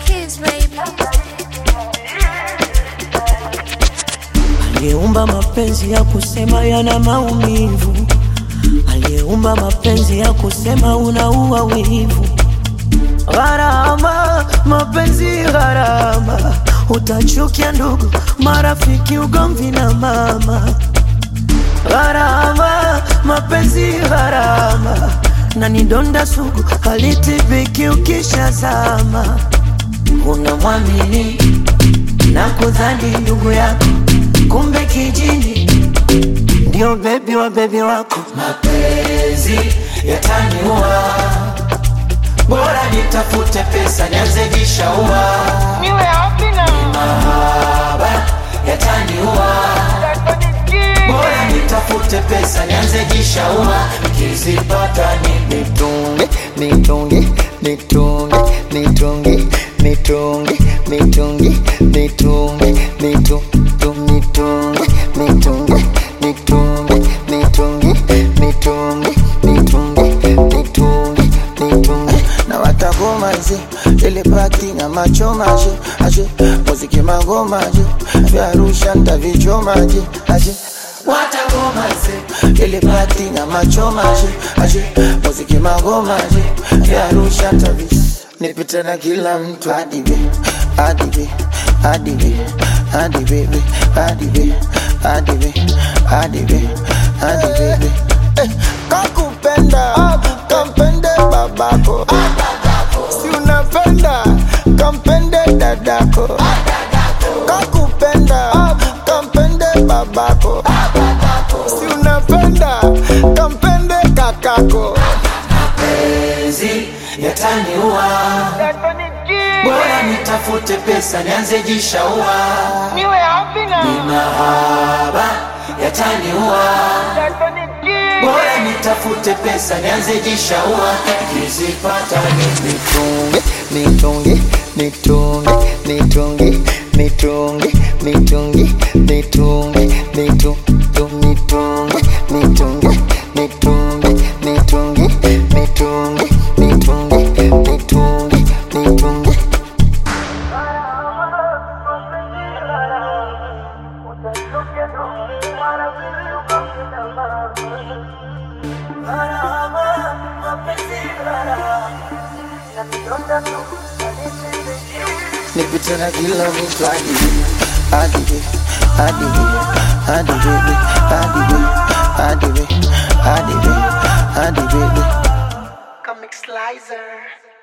keys, baby. Aliyeumba mapenzi ya kusema yana maumivu, aliyeumba mapenzi ya kusema unaua wivu. Gharama, mapenzi gharama, utachukia ndugu, marafiki, ugomvi na mama. Gharama, mapenzi gharama, na ni donda sugu halitibiki ukishazama. Unamwamini na kudhani ndugu yako, kumbe kijini ndio baby wa baby wako. Mapenzi yataniua, bora nitafute pesa nianze jishaua. Niwe happy na mahaba yataniua, bora nitafute pesa nianze jishaua. Nikizipata nitunge, nitunge, nitunge, nitunge, nitunge, nitunge, nitunge, nitunge, nitunge, nitunge, nitunge, nitunge, nitunge, nitunge, nitunge. Na watagoma zi ile party na macho maji aje, muziki magoma aje, vya Arusha nitavichoma aje aje. Watagoma zi ile party na macho maji aje, muziki magoma aje, vya Arusha nitavichoma. Nipita na kila mtu hadi be, hadi be, hadi be, hadi baby, hadi be, hadi be, hadi be, hadi baby. Kakupenda, kampende babako, si unapenda, kampende dadako. Kakupenda, kampende babako, si unapenda, kampende kakako. Mapenzi yataniua, bora nitafute pesa nianze jishaua. niwe happy na Mahaba yataniua, bora nitafute pesa nianze jishaua. Nikizipata nitunge, nitunge, nitunge, nitunge, nitunge, nitunge, nitunge, nitunge, nitunge, nitunge, nitunge, nitunge, nitunge, nitunge, nitunge, nitunge. Nipita na kila mtu hadi be, hadi be, hadi be, hadi baby, hadi be, hadi be, hadi be, hadi baby. Comic Slicer.